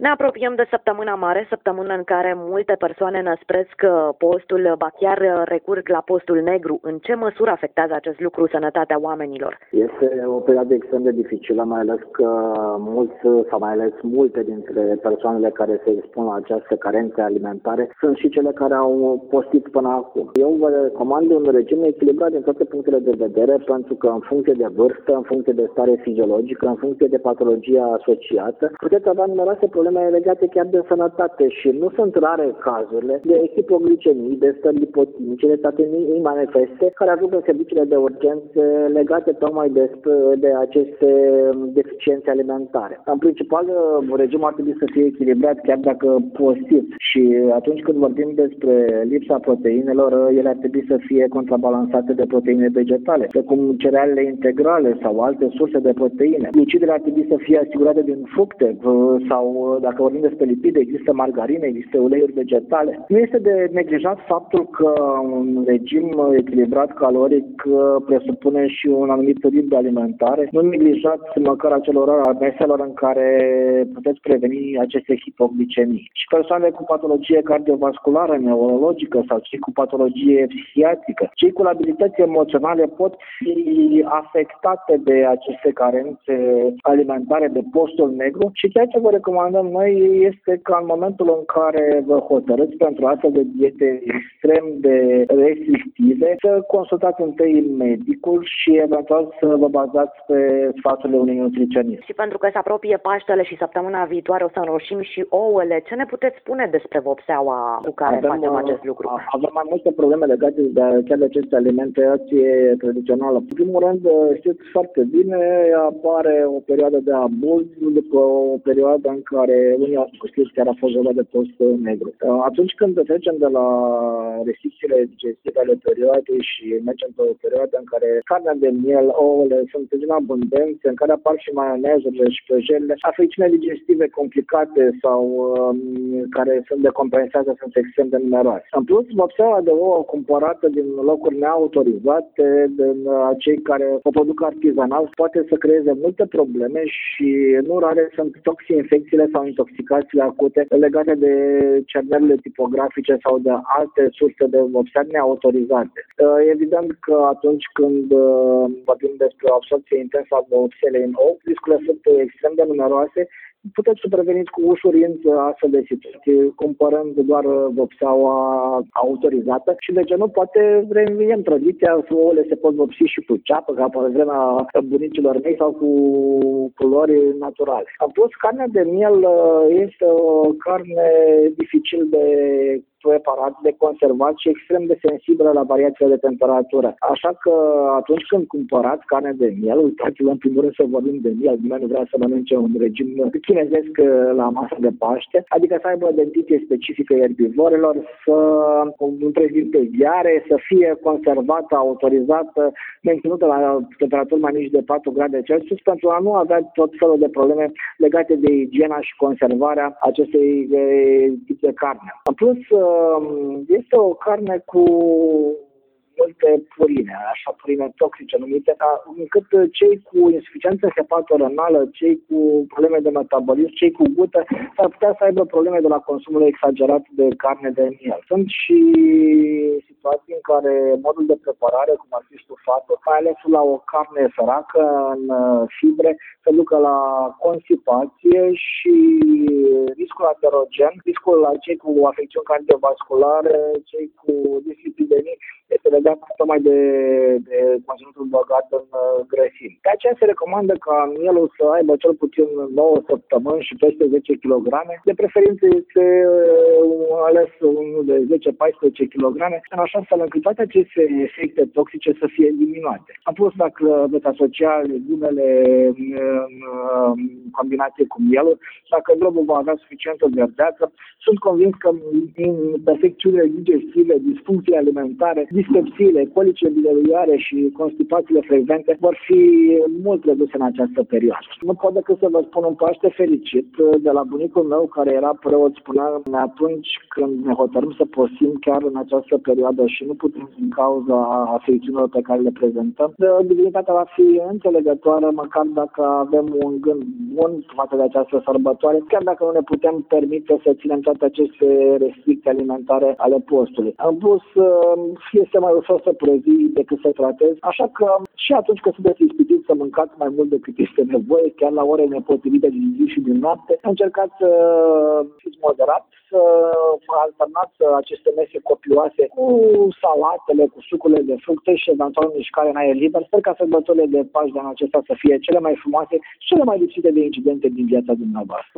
Ne apropiem de săptămâna mare, săptămână în care multe persoane năspresc postul, ba chiar recurg la postul negru. În ce măsură afectează acest lucru sănătatea oamenilor? Este o perioadă extrem de dificilă, mai ales că multe dintre persoanele care se expun la această carențe alimentare sunt și cele care au postit până acum. Eu vă recomand un regim echilibrat din toate punctele de vedere, pentru că în funcție de vârstă, în funcție de stare fiziologică, în funcție de patologia asociată, puteți avea numeroase probleme legate chiar de sănătate și nu sunt rare cazurile de hipoglicemii, de stări lipotimice, de tatemii manifeste care ajung în serviciile de urgențe legate tocmai de aceste deficiențe alimentare. În principal, regimul ar trebui să fie echilibrat chiar dacă postiți și atunci când vorbim despre lipsa proteinelor, ele ar trebui să fie contrabalansate de proteine vegetale, precum cerealele integrale sau alte surse de proteine. Glucidele ar trebui să fie asigurate din fructe sau, dacă vorbim despre lipide, există margarine, există uleiuri vegetale. Nu este de neglijat faptul că un regim echilibrat caloric presupune și un anumit ritm de alimentare. Nu neglijați măcar acelor meselor în care puteți preveni aceste hipoglicemii. Și persoanele cu patologie cardiovasculară, neurologică sau cei cu patologie psihiatrică, cei cu abilități emoționale pot fi afectate de aceste carențe alimentare, de postul negru și ceea ce vă recomandăm noi este că în momentul în care vă hotărâți pentru astfel de diete extrem de restrictive, să consultați întâi medicul și eventual să vă bazați pe sfaturile unui nutriționist. Și pentru că se apropie Paștele și săptămâna viitoare o să înroșim și ouăle, ce ne puteți spune despre vopseaua cu care facem acest lucru? Avem mai multe probleme legate chiar de aceste alimentație tradițională. În primul rând, știți foarte bine, apare o perioadă de abuz după o perioadă în care unii au spus chiar a fost vorba de post negru. Atunci când trecem de la restricțiile digestive ale perioadei și mergem pe o perioadă în care carnea de miel, ouăle sunt în abundență, în care apar și maionezurile și prăjelile, afecțiune digestive complicate sau care sunt decompensate sunt extrem de numeroase. În plus, vopseaua de ouă cumpărată din locuri neautorizate, din cei care o produc artizanal, poate să creeze multe probleme și nu rare sunt toxi-infecțiile sau intoxicațiile acute legate de cernelele tipografice sau de alte surse de vopsea neautorizate. Evident că atunci când vorbim despre o absorbție intensă a vopselei în ou, riscurile sunt extrem de numeroase. Puteți să preveniți cu ușurință astfel de situații, cumpărând doar vopseaua autorizată și de ce nu, poate reînviem tradiția, ouăle se pot vopsi și cu ceapă, ca pe vremea bunicilor mei, sau cu culori naturale. În plus, carnea de miel este o carne dificil de preparat, de conservat și extrem de sensibilă la variațiile de temperatură. Așa că atunci când cumpărați carne de miel, uitați-vă în primul rând să vorbim de miel. Nimeni nu vrea să mănânce un regim chinezesc la masă de Paște, adică să aibă dentiție specifică erbivorilor, să nu prezinte gheare, să fie conservată, autorizată, menținută la temperaturi mai mici de 4 grade Celsius pentru a nu avea tot felul de probleme legate de igiena și conservarea acestui tip de carne. În plus, este o carne cu multe purine, așa purine toxice numite, încât cei cu insuficiență hepatorenală, cei cu probleme de metabolism, cei cu gută, s-ar putea să aibă probleme de la consumul exagerat de carne de miel. Sunt și situații în care modul de preparare, cum ar fi stufatul, mai ales la o carne săracă în fibre, se ducă la constipație și riscul aterogen, riscul la cei cu afecțiuni cardiovasculare, cei cu dislipidemii, este legat tocmai de conținutul băgat în grăsimi. De aceea se recomandă ca mielul să aibă cel puțin 9 săptămâni și peste 10 kg. De preferință este ales unul de 10-14 kg, în așa fel încât toate aceste efecte toxice să fie diminuate. În plus, dacă veți asocia legumele în combinație cu mielul, dacă globul va avea suficientă verdeață, sunt convins că din perfecțiunile digestive, disfuncții alimentare, discă epilepsiile, colicile biliare și constipațiile frecvente vor fi mult reduse în această perioadă. Nu pot decât să vă spun un Paște fericit de la bunicul meu care era preot, spunea atunci când ne hotărâm să postim chiar în această perioadă și nu putem din cauza afecțiunilor pe care le prezentăm, divinitatea va fi înțelegătoare măcar dacă avem un gând bun față de această sărbătoare, chiar dacă nu ne putem permite să ținem toate aceste restricții alimentare ale postului. În plus, este mai ușor să previi decât să tratezi, așa că și atunci când sunteți ispitiți să mâncați mai mult decât este nevoie, chiar la ore nepotrivite din zi și din noapte, încercați să fiți moderați, să alternați aceste mese copioase cu salatele, cu sucurile de fructe și eventual mișcare în aer liber. Sper ca sărbătorile de Paști de anul acesta să fie cele mai frumoase și cele mai lipsite de incidente din viața dumneavoastră.